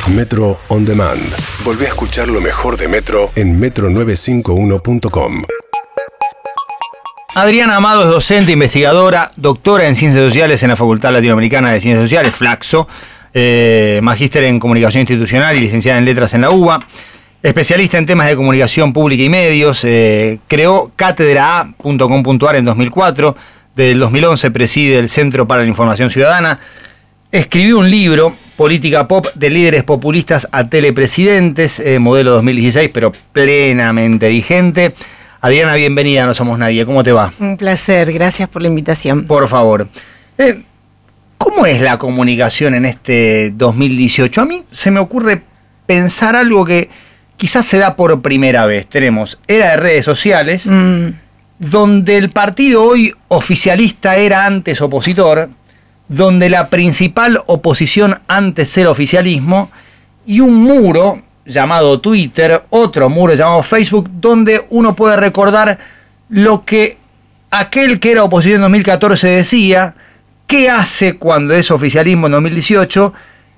Metro On Demand. Volvé a escuchar lo mejor de Metro en metro951.com. Adriana Amado es docente, investigadora, doctora en Ciencias Sociales en la Facultad Latinoamericana de Ciencias Sociales, Flaxo, magíster en Comunicación Institucional y licenciada en Letras en la UBA, especialista en temas de comunicación pública y medios, creó cátedraa.com.ar en 2004, desde el 2011 preside el Centro para la Información Ciudadana, escribió un libro, Política Pop de líderes populistas a telepresidentes, modelo 2016, pero plenamente vigente. Adriana, bienvenida a No Somos Nadie. ¿Cómo te va? Un placer, gracias por la invitación. Por favor. ¿Cómo es la comunicación en este 2018? A mí se me ocurre pensar algo que quizás se da por primera vez. Tenemos era de redes sociales, donde el partido hoy oficialista era antes opositor, donde la principal oposición antes era oficialismo, y un muro llamado Twitter, otro muro llamado Facebook, donde uno puede recordar lo que aquel que era oposición en 2014 decía, qué hace cuando es oficialismo en 2018,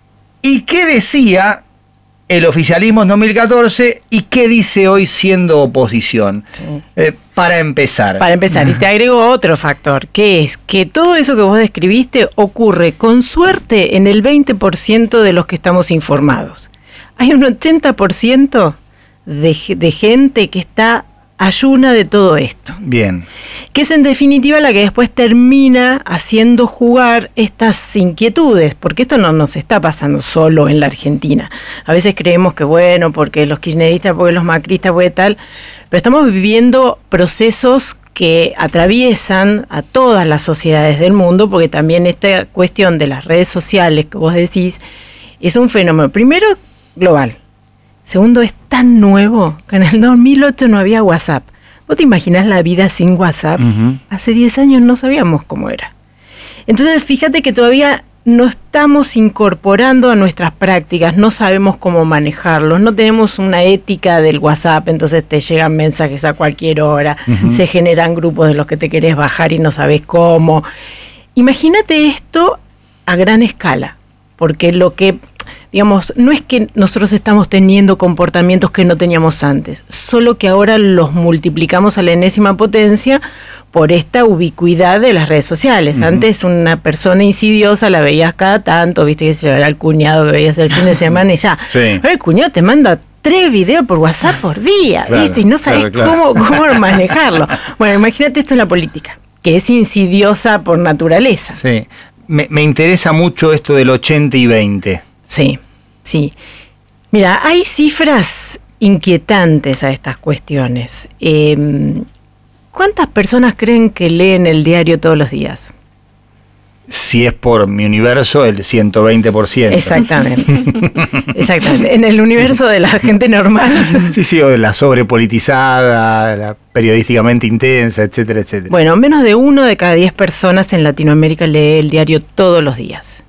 y qué decía el oficialismo en 2014 y qué dice hoy siendo oposición. Sí. Para empezar, y te agrego otro factor, que es que todo eso que vos describiste ocurre con suerte en el 20% de los que estamos informados. Hay un 80% de gente que está ayuna de todo esto. Bien. Que es en definitiva la que después termina haciendo jugar estas inquietudes, porque esto no nos está pasando solo en la Argentina. A veces creemos que bueno, porque los kirchneristas, porque los macristas, porque tal, pero estamos viviendo procesos que atraviesan a todas las sociedades del mundo, porque también esta cuestión de las redes sociales que vos decís es un fenómeno, primero, global. Segundo, es tan nuevo que en el 2008 no había WhatsApp. ¿Vos te imaginás la vida sin WhatsApp? Uh-huh. Hace 10 años no sabíamos cómo era. Entonces, fíjate que todavía no estamos incorporando a nuestras prácticas, no sabemos cómo manejarlos, no tenemos una ética del WhatsApp, entonces te llegan mensajes a cualquier hora, uh-huh. Se generan grupos de los que te querés bajar y no sabés cómo. Imagínate esto a gran escala, porque lo que... Digamos, no es que nosotros estamos teniendo comportamientos que no teníamos antes, solo que ahora los multiplicamos a la enésima potencia por esta ubicuidad de las redes sociales. Uh-huh. Antes una persona insidiosa la veías cada tanto, viste que se llevaba al cuñado que veías el fin de semana y ya. Sí. Ahora el cuñado te manda 3 videos por WhatsApp por día, claro, ¿viste? Y no sabes cómo manejarlo. Bueno, imagínate esto en la política, que es insidiosa por naturaleza. Sí, me interesa mucho esto del 80 y 20. Sí, sí. Mira, hay cifras inquietantes a estas cuestiones. ¿Cuántas personas creen que leen el diario todos los días? Si es por mi universo, el 120%. Exactamente. Exactamente. En el universo de la gente normal. Sí, o de la sobrepolitizada, la periodísticamente intensa, etcétera, etcétera. Bueno, menos de 1 de cada 10 personas en Latinoamérica lee el diario todos los días.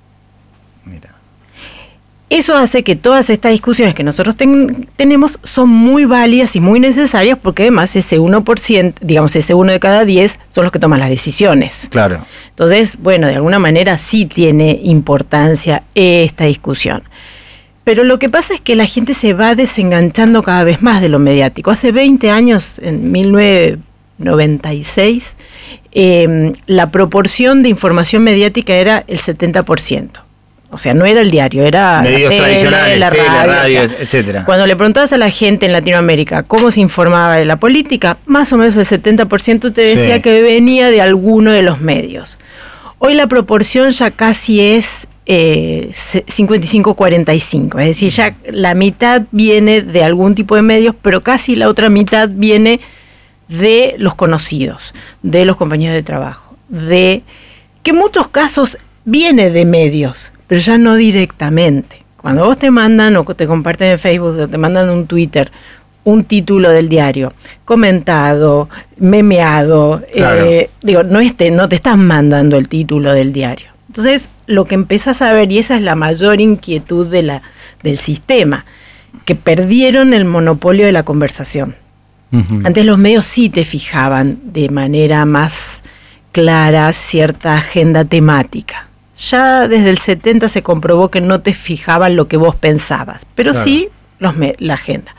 Eso hace que todas estas discusiones que nosotros tenemos son muy válidas y muy necesarias, porque además ese 1%, digamos ese 1 de cada 10 son los que toman las decisiones. Claro. Entonces, bueno, de alguna manera sí tiene importancia esta discusión. Pero lo que pasa es que la gente se va desenganchando cada vez más de lo mediático. Hace 20 años, en 1996, la proporción de información mediática era el 70%. O sea, no era el diario, era medios tradicionales, la radio, o sea, etcétera. Cuando le preguntabas a la gente en Latinoamérica cómo se informaba de la política, más o menos el 70% te decía que venía de alguno de los medios. Hoy la proporción ya casi es 55-45, es decir, ya la mitad viene de algún tipo de medios, pero casi la otra mitad viene de los conocidos, de los compañeros de trabajo, de que en muchos casos viene de medios, pero ya no directamente. Cuando vos te mandan o te comparten en Facebook o te mandan un Twitter un título del diario, comentado, memeado, claro. No te están mandando el título del diario. Entonces, lo que empezás a ver, y esa es la mayor inquietud del sistema, que perdieron el monopolio de la conversación. Uh-huh. Antes los medios sí te fijaban de manera más clara cierta agenda temática. ya desde el 70 se comprobó que no te fijaban lo que vos pensabas, pero claro, sí la agenda.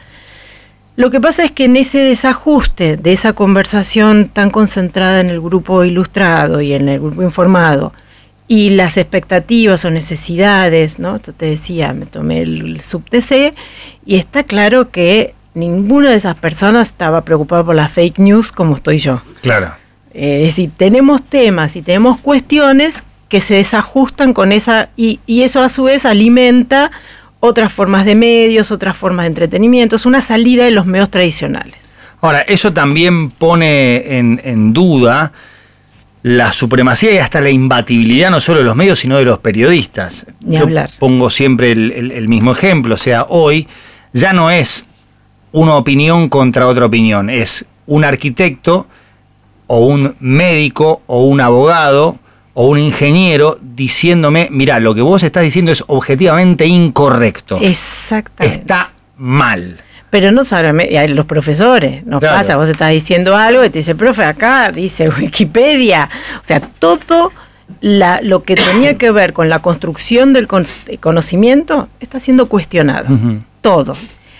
Lo que pasa es que en ese desajuste de esa conversación tan concentrada en el grupo ilustrado y en el grupo informado, y las expectativas o necesidades, ¿no? Yo te decía, me tomé el sub-TC y está claro que ninguna de esas personas estaba preocupada por las fake news como estoy yo. Claro. Es decir, tenemos temas y tenemos cuestiones que se desajustan con esa, y eso a su vez alimenta otras formas de medios, otras formas de entretenimiento, es una salida de los medios tradicionales. Ahora, eso también pone en duda la supremacía y hasta la imbatibilidad no solo de los medios, sino de los periodistas. Ni hablar. Pongo siempre el mismo ejemplo, o sea, hoy ya no es una opinión contra otra opinión, es un arquitecto o un médico o un abogado o un ingeniero diciéndome, mira, lo que vos estás diciendo es objetivamente incorrecto. Exactamente. Está mal. Pero no solamente los profesores, nos claro, pasa, vos estás diciendo algo y te dice, profe, acá dice Wikipedia. O sea, todo lo que tenía que ver con la construcción del conocimiento está siendo cuestionado. Uh-huh. Todo.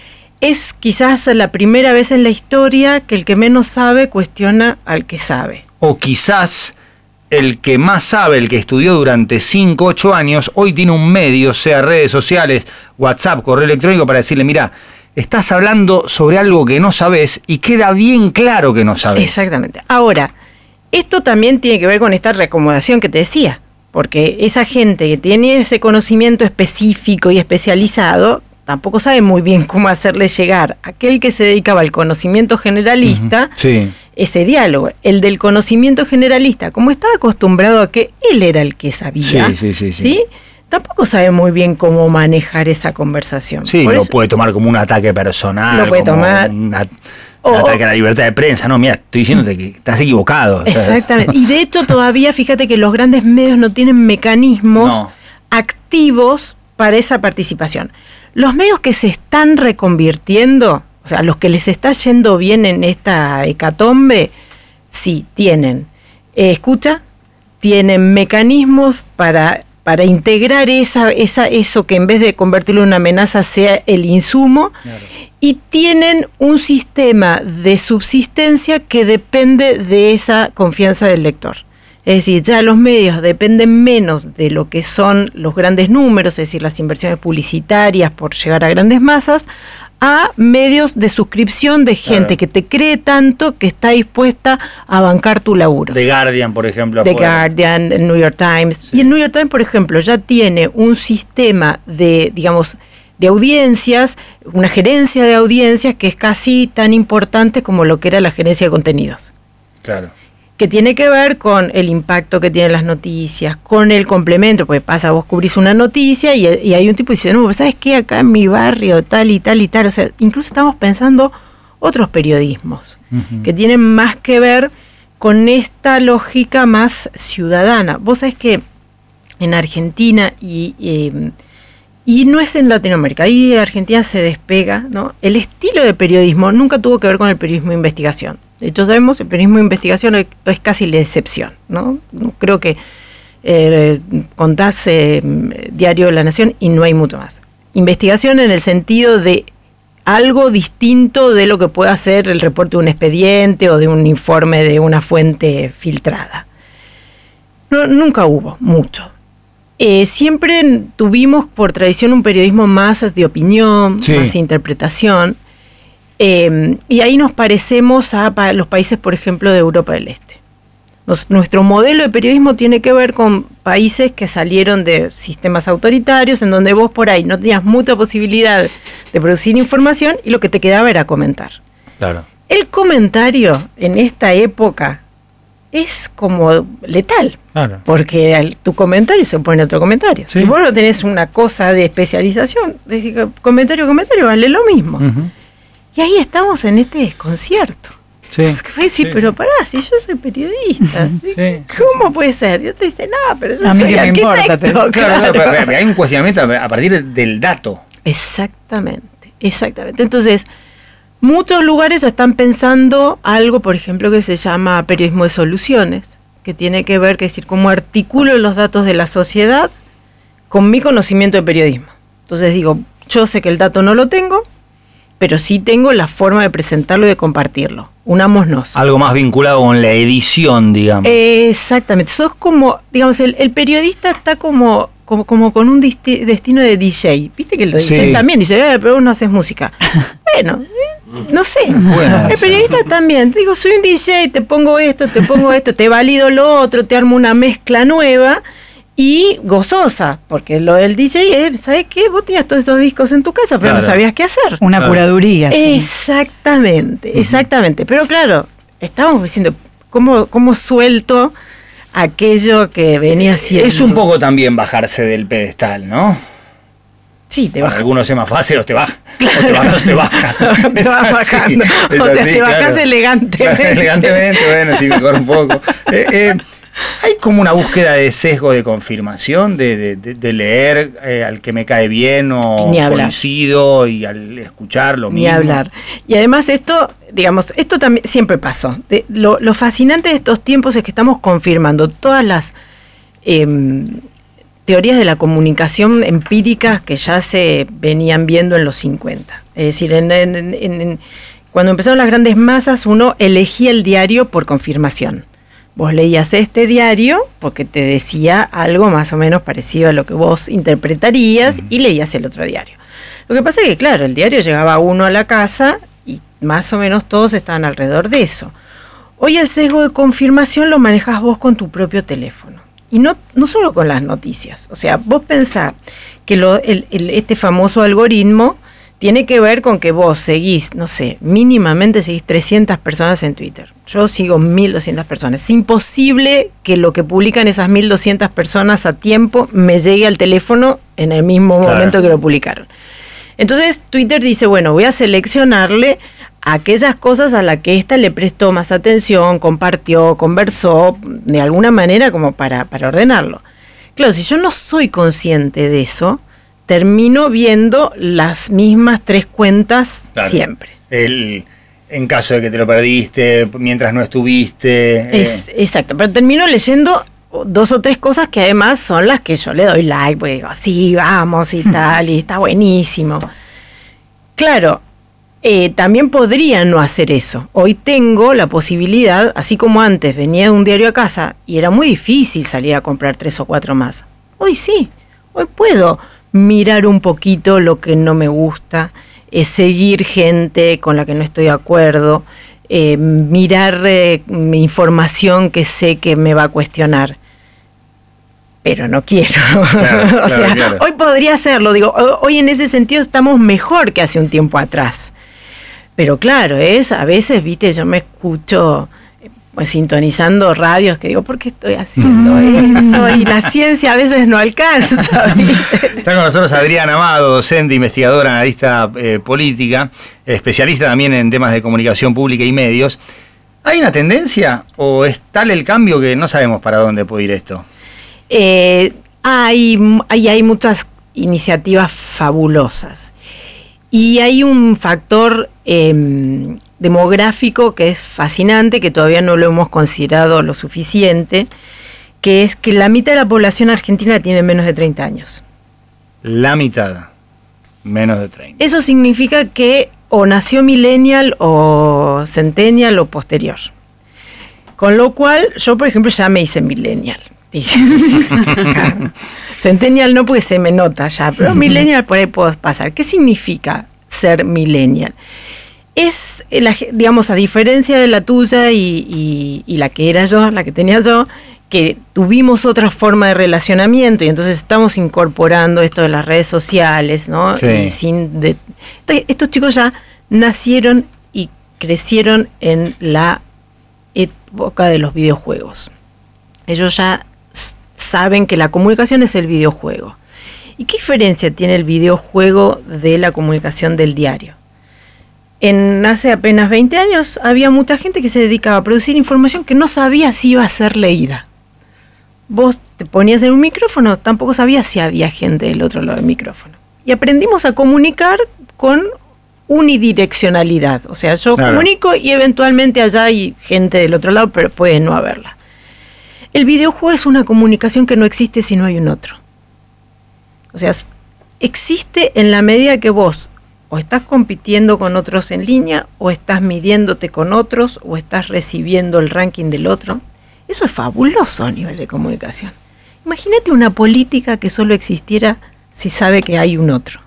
Es quizás la primera vez en la historia que el que menos sabe cuestiona al que sabe. O quizás el que más sabe, el que estudió durante 5, 8 años, hoy tiene un medio, sea redes sociales, WhatsApp, correo electrónico, para decirle, mira, estás hablando sobre algo que no sabes y queda bien claro que no sabes. Exactamente. Ahora, esto también tiene que ver con esta reacomodación que te decía, porque esa gente que tiene ese conocimiento específico y especializado tampoco sabe muy bien cómo hacerle llegar a aquel que se dedicaba al conocimiento generalista, uh-huh, sí, ese diálogo. El del conocimiento generalista, como estaba acostumbrado a que él era el que sabía, ¿sí? Tampoco sabe muy bien cómo manejar esa conversación. Sí, lo puede tomar como un ataque personal, lo puede como tomar un ataque a la libertad de prensa. No, mira, estoy diciéndote que estás equivocado. Exactamente. Y de hecho todavía, fíjate que los grandes medios no tienen mecanismos activos para esa participación. Los medios que se están reconvirtiendo, o sea, los que les está yendo bien en esta hecatombe, sí, tienen escucha, tienen mecanismos para integrar eso que en vez de convertirlo en una amenaza sea el insumo, claro, y tienen un sistema de subsistencia que depende de esa confianza del lector. Es decir, ya los medios dependen menos de lo que son los grandes números, es decir, las inversiones publicitarias por llegar a grandes masas, a medios de suscripción de gente, claro, que te cree tanto que está dispuesta a bancar tu laburo. The Guardian, por ejemplo. The Guardian, el New York Times. Sí. Y el New York Times, por ejemplo, ya tiene un sistema de, digamos, de audiencias, una gerencia de audiencias que es casi tan importante como lo que era la gerencia de contenidos. Claro. Que tiene que ver con el impacto que tienen las noticias, con el complemento, porque pasa, vos cubrís una noticia y hay un tipo que dice, no, ¿sabes qué? Acá en mi barrio tal y tal y tal, o sea, incluso estamos pensando otros periodismos, uh-huh, que tienen más que ver con esta lógica más ciudadana. Vos sabés que en Argentina y no es en Latinoamérica, ahí Argentina se despega, ¿no? El estilo de periodismo nunca tuvo que ver con el periodismo de investigación. De hecho, sabemos que el periodismo de investigación es casi la excepción, ¿no? Creo que contás Diario de la Nación y no hay mucho más. Investigación en el sentido de algo distinto de lo que pueda ser el reporte de un expediente o de un informe de una fuente filtrada. No, nunca hubo mucho. Siempre tuvimos por tradición un periodismo más de opinión, sí, más de interpretación. Y ahí nos parecemos a los países, por ejemplo, de Europa del Este. Nuestro modelo de periodismo tiene que ver con países que salieron de sistemas autoritarios, en donde vos por ahí no tenías mucha posibilidad de producir información y lo que te quedaba era comentar. Claro. El comentario en esta época es como letal, claro, porque tu comentario se pone otro comentario. Sí. Si vos no tenés una cosa de especialización, comentario vale lo mismo. Uh-huh. Y ahí estamos en este desconcierto. Sí. Porque vas a decir, sí, pero pará, si yo soy periodista, sí, ¿cómo puede ser? Yo te dice, no, pero yo soy arquitecto. Claro, pero hay un cuestionamiento a partir del dato. Exactamente. Entonces, muchos lugares están pensando algo, por ejemplo, que se llama periodismo de soluciones, que tiene que ver, que es decir, cómo articulo los datos de la sociedad con mi conocimiento de periodismo. Entonces digo, yo sé que el dato no lo tengo, pero sí tengo la forma de presentarlo y de compartirlo. Unámonos. Algo más vinculado con la edición, digamos. Exactamente. Sos como, digamos, el periodista está como con un destino de DJ. Viste que los DJ también dicen, pero vos no haces música. Bueno, no sé. El periodista también. Digo, soy un DJ, te pongo esto, te valido lo otro, te armo una mezcla nueva y gozosa. Porque lo del DJ es, ¿sabes qué? Vos tenías todos esos discos en tu casa, pero no sabías qué hacer. Una curaduría. Sí. Exactamente. Pero claro, estábamos diciendo, ¿cómo suelto aquello que venía siendo? Es un poco también bajarse del pedestal, ¿no? Sí, te baja. Algunos es más fácil, o te baja. Claro. O te bajas, te baja. Te vas bajando. O sea, te bajas elegantemente. Elegantemente, bueno, sí, mejor un poco. Hay como una búsqueda de sesgo de confirmación, de leer al que me cae bien o coincido, y al escuchar lo mismo. Ni hablar. Y además esto también siempre pasó. Lo fascinante de estos tiempos es que estamos confirmando todas las teorías de la comunicación empíricas que ya se venían viendo en los 50. Es decir, cuando empezaron las grandes masas, uno elegía el diario por confirmación. Vos leías este diario porque te decía algo más o menos parecido a lo que vos interpretarías y leías el otro diario. Lo que pasa es que, claro, el diario llegaba uno a la casa y más o menos todos estaban alrededor de eso. Hoy el sesgo de confirmación lo manejás vos con tu propio teléfono. Y no solo con las noticias. O sea, vos pensás que este famoso algoritmo tiene que ver con que vos seguís, no sé, mínimamente seguís 300 personas en Twitter. Yo sigo 1.200 personas. Es imposible que lo que publican esas 1.200 personas a tiempo me llegue al teléfono en el mismo momento que lo publicaron. Entonces Twitter dice, bueno, voy a seleccionarle aquellas cosas a las que ésta le prestó más atención, compartió, conversó, de alguna manera como para ordenarlo. Claro, si yo no soy consciente de eso, termino viendo las mismas 3 cuentas siempre. En caso de que te lo perdiste, mientras no estuviste. Exacto, pero termino leyendo 2 o 3 cosas que además son las que yo le doy like, porque digo, sí, vamos y tal, y está buenísimo. Claro, también podría no hacer eso. Hoy tengo la posibilidad, así como antes venía de un diario a casa y era muy difícil salir a comprar 3 o 4 más. Hoy sí, hoy puedo mirar un poquito lo que no me gusta, seguir gente con la que no estoy de acuerdo, mirar información que sé que me va a cuestionar. Pero no quiero. Claro. Hoy podría hacerlo. Digo, hoy en ese sentido estamos mejor que hace un tiempo atrás. Pero claro, a veces, viste, yo me escucho sintonizando radios que digo, ¿por qué estoy haciendo esto? Y la ciencia a veces no alcanza, ¿viste? Está con nosotros Adriana Amado, docente, investigadora, analista política, especialista también en temas de comunicación pública y medios. ¿Hay una tendencia o es tal el cambio que no sabemos para dónde puede ir esto? Hay muchas iniciativas fabulosas. Y hay un factor demográfico que es fascinante, que todavía no lo hemos considerado lo suficiente, que es que la mitad de la población argentina tiene menos de 30 años. La mitad, menos de 30. Eso significa que o nació millennial o centennial o posterior. Con lo cual, yo por ejemplo ya me hice millennial. Centennial no, porque se me nota ya, pero millennial por ahí puedo pasar. ¿Qué significa ser millennial? Es, digamos, a diferencia de la tuya y la que era yo, la que tenía yo, que tuvimos otra forma de relacionamiento y entonces estamos incorporando esto de las redes sociales, ¿no? Sí. Y estos chicos ya nacieron y crecieron en la época de los videojuegos. Ellos ya saben que la comunicación es el videojuego. ¿Y qué diferencia tiene el videojuego de la comunicación del diario? Hace apenas 20 años había mucha gente que se dedicaba a producir información que no sabía si iba a ser leída. Vos te ponías en un micrófono, tampoco sabías si había gente del otro lado del micrófono. Y aprendimos a comunicar con unidireccionalidad. O sea, yo comunico y eventualmente allá hay gente del otro lado, pero puede no haberla. El videojuego es una comunicación que no existe si no hay un otro. O sea, existe en la medida que vos o estás compitiendo con otros en línea, o estás midiéndote con otros, o estás recibiendo el ranking del otro. Eso es fabuloso a nivel de comunicación. Imagínate una política que solo existiera si sabe que hay un otro.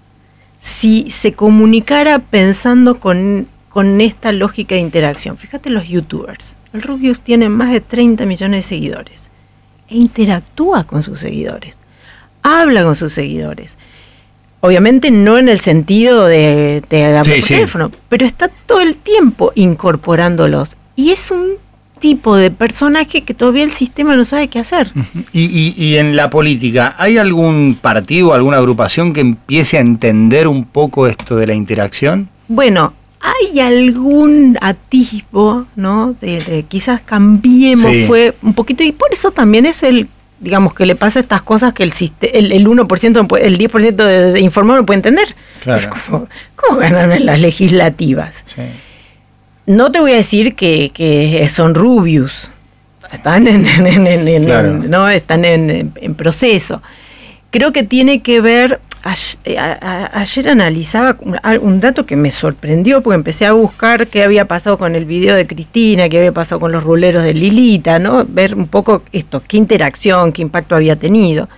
Si se comunicara pensando con esta lógica de interacción. Fíjate los youtubers. El Rubius tiene más de 30 millones de seguidores. E interactúa con sus seguidores. Habla con sus seguidores. Obviamente no en el sentido de hablar por teléfono, pero está todo el tiempo incorporándolos. Y es un tipo de personaje que todavía el sistema no sabe qué hacer. Y en la política, ¿hay algún partido, alguna agrupación que empiece a entender un poco esto de la interacción? Bueno, hay algún atisbo, ¿no? De quizás cambiemos, fue un poquito, y por eso también es digamos que le pasa estas cosas que el 1%, el 10% de informado no puede entender. Claro. Es ¿cómo ganan en las legislativas? Sí. No te voy a decir que son Rubius, están están en proceso. Creo que tiene que ver. Ayer analizaba un dato que me sorprendió, porque empecé a buscar qué había pasado con el video de Cristina, qué había pasado con los ruleros de Lilita, ¿no? Ver un poco esto, qué interacción, qué impacto había tenido.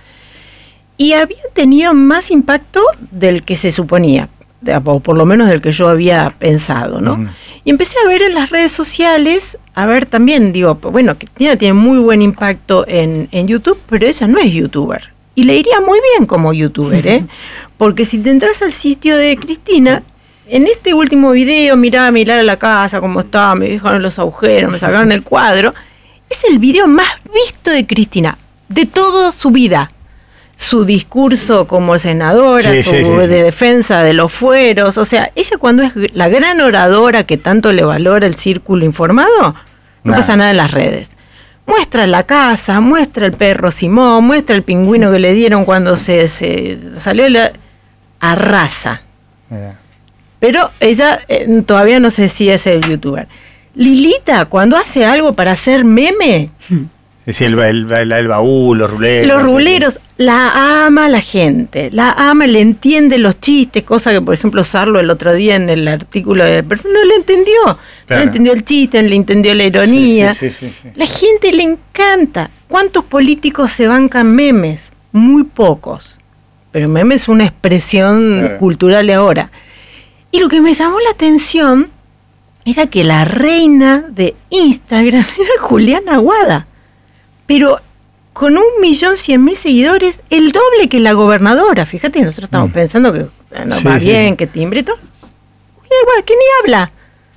Y había tenido más impacto del que se suponía, o por lo menos del que yo había pensado, ¿no? Y empecé a ver en las redes sociales, a ver también, digo, bueno, Cristina tiene muy buen impacto en YouTube, pero ella no es youtuber. Y le iría muy bien como youtuber, ¿eh? Porque si te entras al sitio de Cristina, en este último video, mirá a la casa, cómo está, me dejaron los agujeros, me sacaron el cuadro, es el video más visto de Cristina, de toda su vida. Su discurso como senadora, de defensa de los fueros, o sea, ella cuando es la gran oradora que tanto le valora el círculo informado, no pasa nada en las redes. Muestra la casa, muestra el perro Simón, muestra el pingüino que le dieron cuando se salió, arrasa. Pero ella todavía no sé si es el youtuber. Lilita, cuando hace algo para hacer meme... Sí, el baúl, los ruleros. Los ruleros, la ama la gente, la ama, le entiende los chistes, cosa que, por ejemplo, Sarlo el otro día en el artículo de Perfil no le entendió. Claro. No le entendió el chiste, no le entendió la ironía. Sí. La gente le encanta. ¿Cuántos políticos se bancan memes? Muy pocos. Pero meme es una expresión cultural de ahora. Y lo que me llamó la atención era que la reina de Instagram era Juliana Aguada. Pero con 1.100.000 seguidores, el doble que la gobernadora. Fíjate, nosotros estamos pensando que va bien, que timbre y todo. Que ni habla.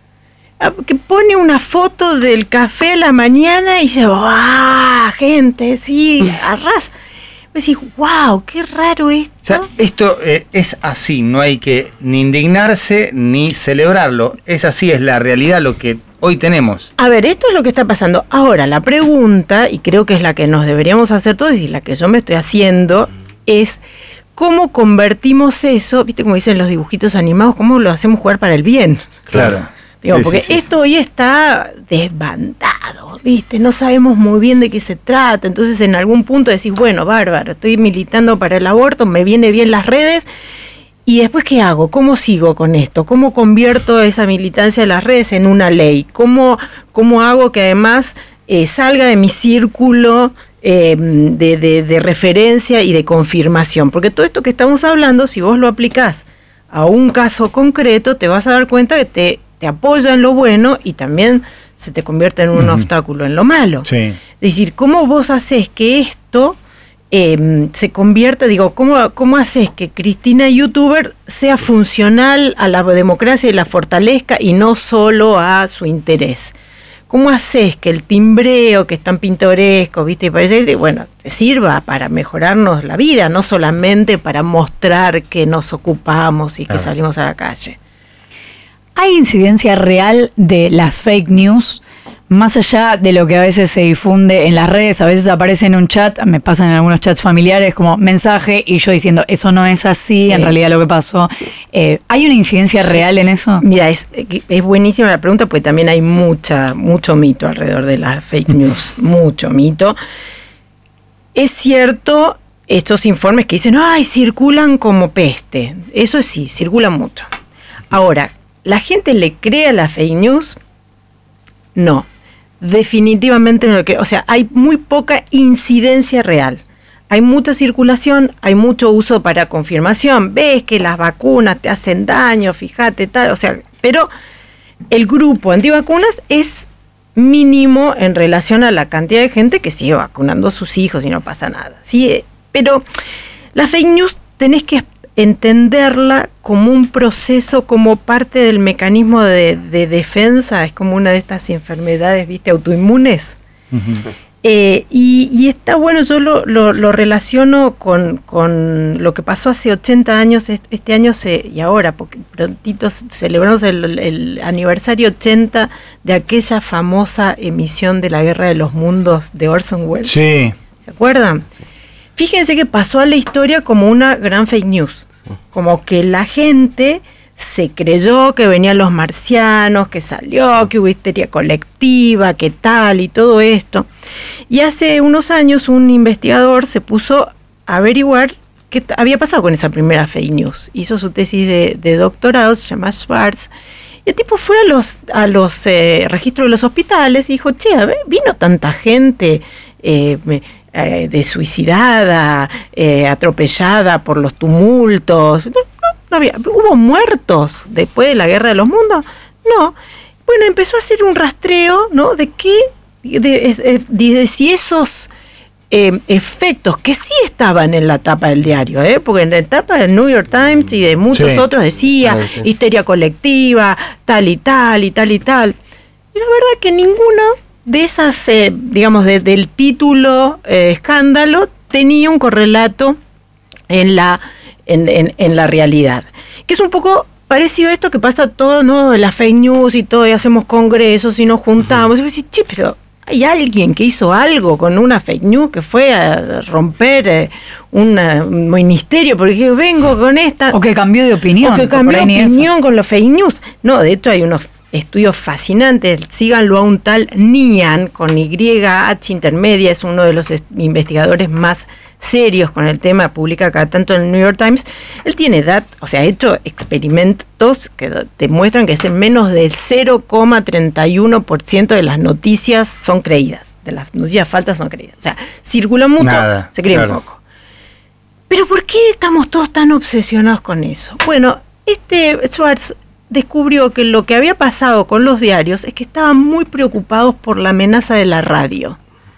Que pone una foto del café a la mañana y dice, ¡ah, gente! Sí, arrasa. Me decís, ¡wow! ¡Qué raro esto! O sea, esto es así, no hay que ni indignarse ni celebrarlo. Es así, es la realidad lo que hoy tenemos. A ver, esto es lo que está pasando. Ahora, la pregunta, y creo que es la que nos deberíamos hacer todos y la que yo me estoy haciendo, es ¿cómo convertimos eso? ¿Viste como dicen los dibujitos animados? ¿Cómo lo hacemos jugar para el bien? Claro. Digo, porque esto hoy está desbandado, ¿viste? No sabemos muy bien de qué se trata. Entonces, en algún punto decís, bueno, bárbaro, estoy militando para el aborto, me viene bien las redes. ¿Y después qué hago? ¿Cómo sigo con esto? ¿Cómo convierto esa militancia de las redes en una ley? ¿Cómo hago que además salga de mi círculo de referencia y de confirmación? Porque todo esto que estamos hablando, si vos lo aplicás a un caso concreto, te vas a dar cuenta que te apoya en lo bueno y también se te convierte en un obstáculo en lo malo. Sí. Es decir, ¿cómo vos haces que esto se convierta, cómo haces que Cristina YouTuber sea funcional a la democracia y la fortalezca y no solo a su interés? ¿Cómo haces que el timbreo, que es tan pintoresco, viste, y parece, te sirva para mejorarnos la vida, no solamente para mostrar que nos ocupamos y que salimos a la calle? ¿Hay incidencia real de las fake news más allá de lo que a veces se difunde en las redes, a veces aparece en un chat, me pasan en algunos chats familiares como mensaje y yo diciendo, eso no es así, en realidad lo que pasó. ¿Hay una incidencia real en eso? Mira, es buenísima la pregunta porque también hay mucho mito alrededor de las fake news, mucho mito. Es cierto, estos informes que dicen, ¡ay, circulan como peste! Eso sí, circulan mucho. Ahora, ¿la gente le cree a la fake news? No, definitivamente no lo creo. O sea, hay muy poca incidencia real. Hay mucha circulación, hay mucho uso para confirmación. Ves que las vacunas te hacen daño, fíjate, tal. O sea, pero el grupo antivacunas es mínimo en relación a la cantidad de gente que sigue vacunando a sus hijos y no pasa nada. ¿Sí? Pero la fake news tenés que entenderla como un proceso, como parte del mecanismo de defensa, es como una de estas enfermedades, ¿viste?, autoinmunes. Uh-huh. Y está bueno, yo lo relaciono con lo que pasó hace 80 años, este año y ahora, porque prontito celebramos el aniversario 80 de aquella famosa emisión de La Guerra de los Mundos de Orson Welles. Sí. ¿Se acuerdan? Sí. Fíjense que pasó a la historia como una gran fake news, como que la gente se creyó que venían los marcianos, que salió, que hubo histeria colectiva, que tal y todo esto. Y hace unos años un investigador se puso a averiguar qué había pasado con esa primera fake news. Hizo su tesis de doctorado, se llama Schwartz, y el tipo fue a los registros de los hospitales y dijo, che, a ver, vino tanta gente de suicidada, atropellada por los tumultos. No había, ¿hubo muertos después de la Guerra de los Mundos? No. Bueno, empezó a hacer un rastreo, ¿no? De si esos efectos que sí estaban en la tapa del diario, porque en la tapa del New York Times y de muchos otros decía histeria colectiva, tal y tal y tal y tal. Y la verdad que ninguno de esas, digamos, del título escándalo tenía un correlato en la realidad. Que es un poco parecido a esto que pasa todo, ¿no? Las fake news y todo, y hacemos congresos y nos juntamos. Y decís, che, pero hay alguien que hizo algo con una fake news que fue a romper un ministerio porque vengo con esta. O que cambió de opinión. O que cambió de opinión con los fake news. No, de hecho hay unos estudios fascinantes, síganlo a un tal Nian, con YH intermedia, es uno de los investigadores más serios con el tema, publica acá tanto en el New York Times. Él tiene ha hecho experimentos que demuestran que es en menos del 0,31% de las noticias son creídas, de las noticias falsas son creídas. O sea, circulan mucho, se cree un poco. Pero ¿por qué estamos todos tan obsesionados con eso? Bueno, Schwartz descubrió que lo que había pasado con los diarios es que estaban muy preocupados por la amenaza de la radio.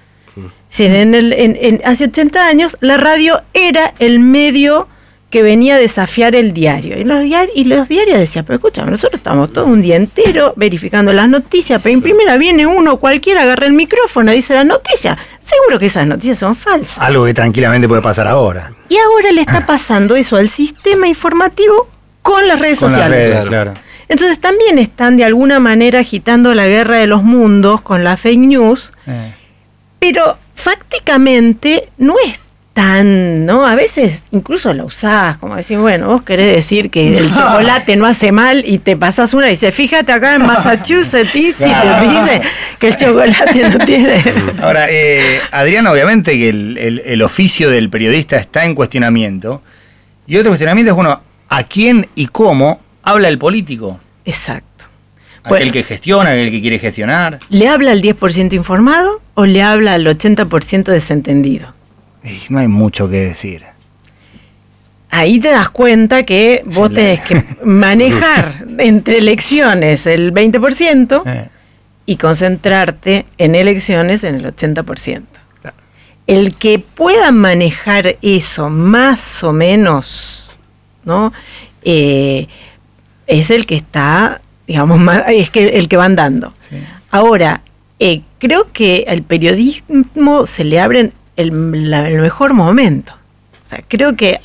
Hace 80 años la radio era el medio que venía a desafiar el diario. Y los diarios decían, pero escúchame, nosotros estamos todo un día entero verificando las noticias, pero en primera viene uno cualquiera, agarra el micrófono, dice la noticia. Seguro que esas noticias son falsas. Algo que tranquilamente puede pasar ahora. Y ahora le está pasando eso al sistema informativo con las redes sociales. Las redes, claro. Entonces también están de alguna manera agitando la guerra de los mundos con la fake news, pero fácticamente no es tan, ¿no? A veces incluso la usás, como decir, bueno, vos querés decir que el chocolate no hace mal y te pasás una y dices, fíjate acá en Massachusetts Institute, dice que el chocolate no tiene. Ahora, Adriana, obviamente que el oficio del periodista está en cuestionamiento, y otro cuestionamiento es, bueno, ¿a quién y cómo habla el político? Exacto. Aquel que gestiona, aquel que quiere gestionar. ¿Le habla al 10% informado o le habla al 80% desentendido? No hay mucho que decir. Ahí te das cuenta que vos tenés que manejar entre elecciones el 20% y concentrarte en elecciones en el 80%. Claro. El que pueda manejar eso más o menos, ¿no? Es el que está, digamos, es que el que va andando. Sí. Ahora, creo que al periodismo se le abre el mejor momento. O sea, creo que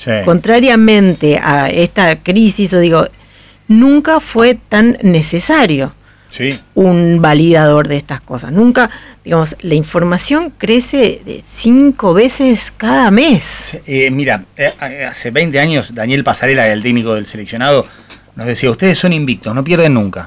contrariamente a esta crisis, nunca fue tan necesario. un validador de estas cosas. Nunca, digamos, la información crece de 5 veces cada mes. Mira, hace 20 años Daniel Pasarela, el técnico del seleccionado, nos decía, ustedes son invictos, no pierden nunca.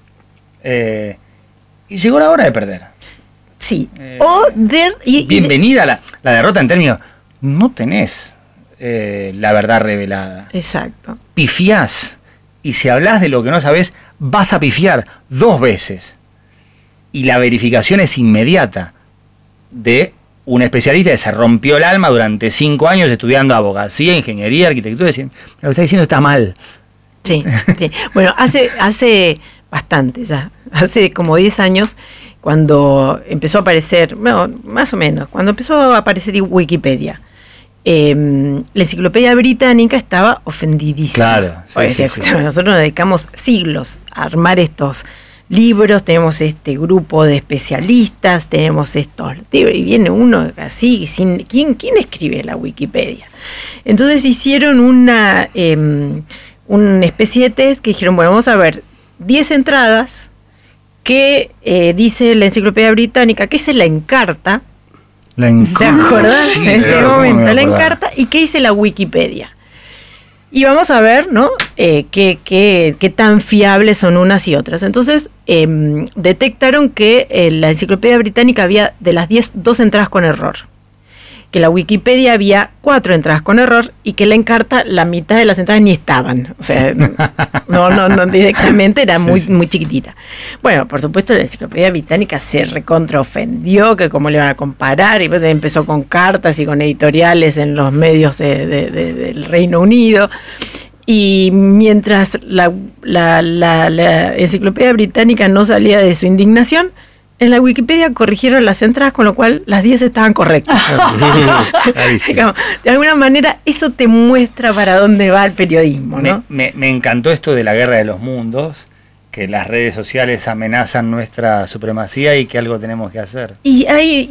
Y llegó la hora de perder. Sí. Bienvenida la derrota en términos, no tenés la verdad revelada. Exacto. Pifiás. Y si hablas de lo que no sabés, vas a pifiar 2 veces. Y la verificación es inmediata de un especialista que se rompió el alma durante 5 años estudiando abogacía, ingeniería, arquitectura, diciendo, lo que está diciendo está mal. Sí, sí. Bueno, hace bastante ya, hace como 10 años, cuando empezó a aparecer, bueno, más o menos, cuando empezó a aparecer Wikipedia, la Enciclopedia Británica estaba ofendidísima. Claro. Sí. Nosotros nos dedicamos siglos a armar estos libros, tenemos este grupo de especialistas, tenemos estos libros, y viene uno así, sin ¿quién escribe la Wikipedia? Entonces hicieron una especie de test que dijeron, bueno, vamos a ver 10 entradas que dice la Enciclopedia Británica, que se la encarta. ¿Te acordás de ese momento? La encarta, y qué dice la Wikipedia. Y vamos a ver, ¿no? Qué tan fiables son unas y otras. Entonces, detectaron que la Enciclopedia Británica había de las 10, 2 entradas con error. Que la Wikipedia había 4 entradas con error y que la Encarta la mitad de las entradas ni estaban. O sea, no directamente, era muy chiquitita. Bueno, por supuesto la Enciclopedia Británica se recontraofendió, que cómo le iban a comparar, y empezó con cartas y con editoriales en los medios del Reino Unido. Y mientras la Enciclopedia Británica no salía de su indignación, en la Wikipedia corrigieron las entradas, con lo cual las 10 estaban correctas. De alguna manera, eso te muestra para dónde va el periodismo, ¿no? Me encantó esto de la guerra de los mundos, que las redes sociales amenazan nuestra supremacía y que algo tenemos que hacer. Y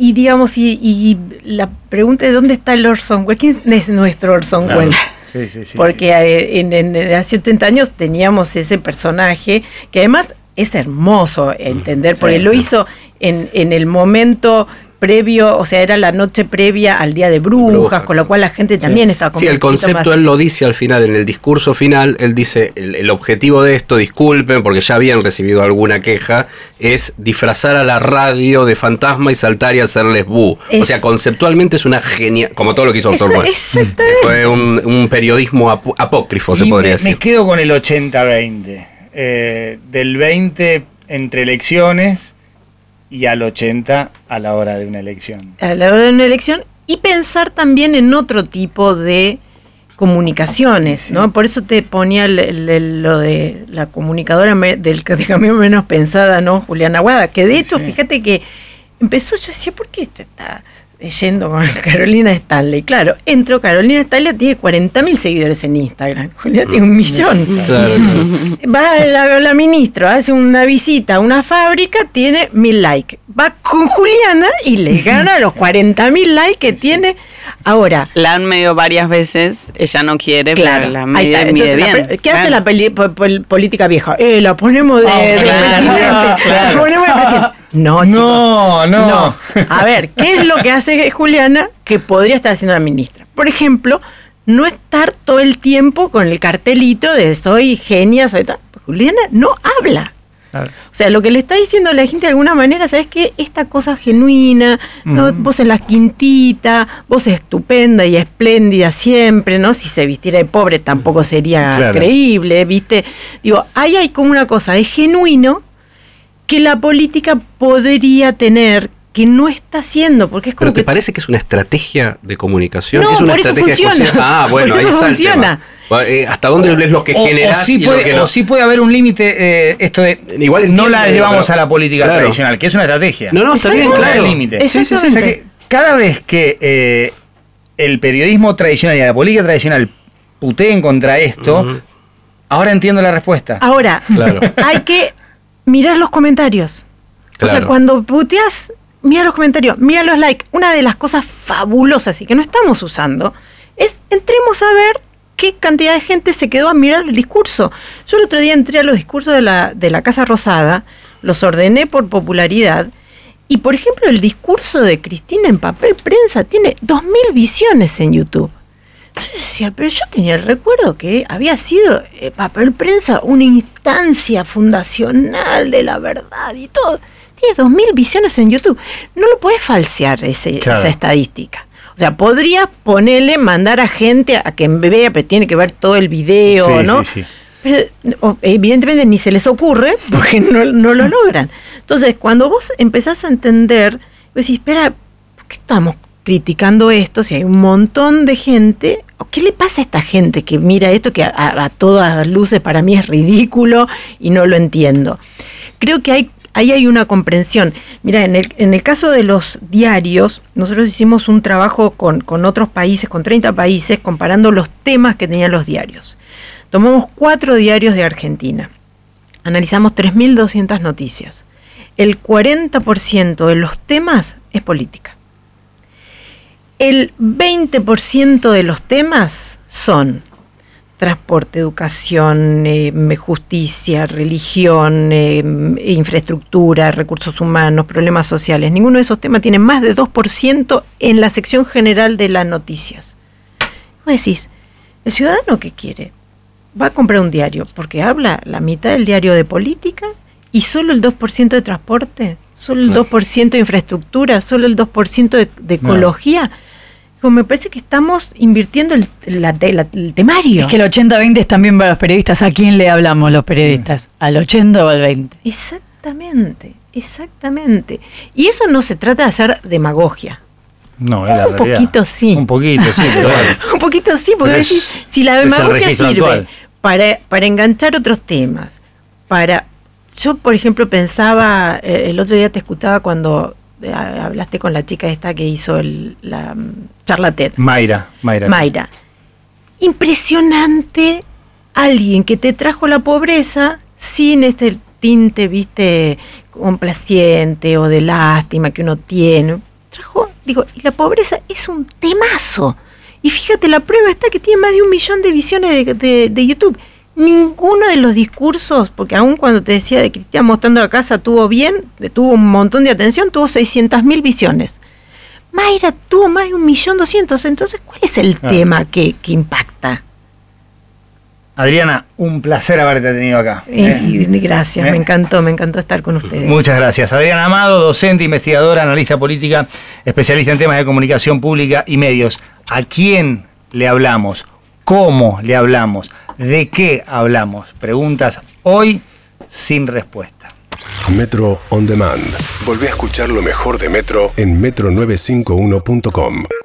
la pregunta es, ¿dónde está el Orson Welles? ¿Quién es nuestro Orson Welles? Sí. Porque hace 80 años teníamos ese personaje que además es hermoso entender, porque lo hizo en el momento previo, o sea, era la noche previa al Día de Brujas, con lo cual la gente también estaba como el concepto él lo dice al final, en el discurso final, él dice, el objetivo de esto, disculpen, porque ya habían recibido alguna queja, es disfrazar a la radio de fantasma y saltar y hacerles bu. O sea, conceptualmente es una genial, como todo lo que hizo Orson Welles. Exactamente. Fue un periodismo apócrifo, se podría decir. Me quedo con el 80-20. Del 20 entre elecciones y al 80 a la hora de una elección. A la hora de una elección, y pensar también en otro tipo de comunicaciones, ¿no? Por eso te ponía lo de la comunicadora del cambio menos pensada, ¿no? Juliana Aguada, que de hecho, fíjate que empezó, yo decía, ¿por qué te está yendo con Carolina Stanley? Claro, entró Carolina Stanley, tiene 40.000 seguidores en Instagram. Juliana tiene 1 millón. Claro. Va la ministra, hace una visita a una fábrica, tiene 1.000 likes. Va con Juliana y le gana los 40.000 likes que tiene. Ahora, la han medido varias veces, ella no quiere, claro, pero la mide bien. ¿Qué hace la política vieja? La ponemos de presidente. La ponemos de presidente. No, chicos. No. A ver, ¿qué es lo que hace Juliana que podría estar haciendo la ministra? Por ejemplo, no estar todo el tiempo con el cartelito de soy genia, soy tal. Juliana no habla. Claro. O sea, lo que le está diciendo a la gente de alguna manera, ¿sabes qué? Esta cosa genuina, ¿no? Vos en la quintita, vos estupenda y espléndida siempre, ¿no? Si se vistiera de pobre tampoco sería creíble, ¿viste? Digo, ahí hay como una cosa de genuino que la política podría tener, que no está haciendo, porque es como. ¿Pero te parece que es una estrategia de comunicación? No, ¿Es una por eso estrategia funciona. Bueno, ahí está funciona. El tema. ¿Hasta dónde es lo que generas sí y puede, lo que no? O sí puede haber un límite, esto de igual no la llevamos a la política tradicional, que es una estrategia. No, está bien, claro. El límite. Sí. O sea que cada vez que el periodismo tradicional y la política tradicional puteen contra esto, ahora entiendo la respuesta. Ahora, hay que mirar los comentarios. Claro. O sea, cuando puteas, mira los comentarios, mira los likes. Una de las cosas fabulosas y que no estamos usando es entremos a ver qué cantidad de gente se quedó a mirar el discurso. Yo el otro día entré a los discursos de la Casa Rosada, los ordené por popularidad. Y, por ejemplo, el discurso de Cristina en Papel Prensa tiene 2.000 visiones en YouTube. Entonces yo decía, pero yo tenía el recuerdo que había sido Papel Prensa una instancia fundacional de la verdad y todo. Tiene 2.000 visiones en YouTube. No lo podés falsear esa estadística. O sea, podría mandar a gente a que vea, pero tiene que ver todo el video, ¿no? Sí. Pero evidentemente ni se les ocurre porque no lo logran. Entonces, cuando vos empezás a entender, vos decís, espera, ¿por qué estamos criticando esto? Si hay un montón de gente, ¿qué le pasa a esta gente que mira esto que a todas luces para mí es ridículo y no lo entiendo? Creo que ahí hay una comprensión. Mira, en el caso de los diarios, nosotros hicimos un trabajo con otros países, con 30 países, comparando los temas que tenían los diarios. Tomamos 4 diarios de Argentina, analizamos 3.200 noticias. El 40% de los temas es política. El 20% de los temas son transporte, educación, justicia, religión, infraestructura, recursos humanos, problemas sociales. Ninguno de esos temas tiene más de 2% en la sección general de las noticias. Vos decís, ¿el ciudadano qué quiere? Va a comprar un diario porque habla la mitad del diario de política y solo el 2% de transporte, solo el 2% de infraestructura, solo el 2% de ecología. Como me parece que estamos invirtiendo el temario. Es que el 80-20 es también para los periodistas. ¿A quién le hablamos los periodistas? ¿Al 80 o al 20? Exactamente. Y eso no se trata de hacer demagogia. No, es la realidad. Un poquito sí. Un poquito sí, pero un poquito sí, porque si la demagogia sirve para enganchar otros temas, yo, por ejemplo, pensaba, el otro día te escuchaba cuando hablaste con la chica esta que hizo la charla TED. Mayra. Impresionante alguien que te trajo la pobreza sin este tinte, viste, complaciente o de lástima que uno tiene. Y la pobreza es un temazo. Y fíjate, la prueba está que tiene más de 1 millón de visiones de YouTube. Ninguno de los discursos, porque aún cuando te decía de Cristina mostrando la casa tuvo un montón de atención, tuvo 600.000 visiones. Mayra tuvo más de 1.200.000. Entonces, ¿cuál es el tema que impacta? Adriana, un placer haberte tenido acá. Gracias, me encantó estar con ustedes. Muchas gracias. Adriana Amado, docente, investigadora, analista política, especialista en temas de comunicación pública y medios. ¿A quién le hablamos? ¿Cómo le hablamos? ¿De qué hablamos? Preguntas hoy sin respuesta. Metro On Demand. Volvé a escuchar lo mejor de Metro en metro951.com.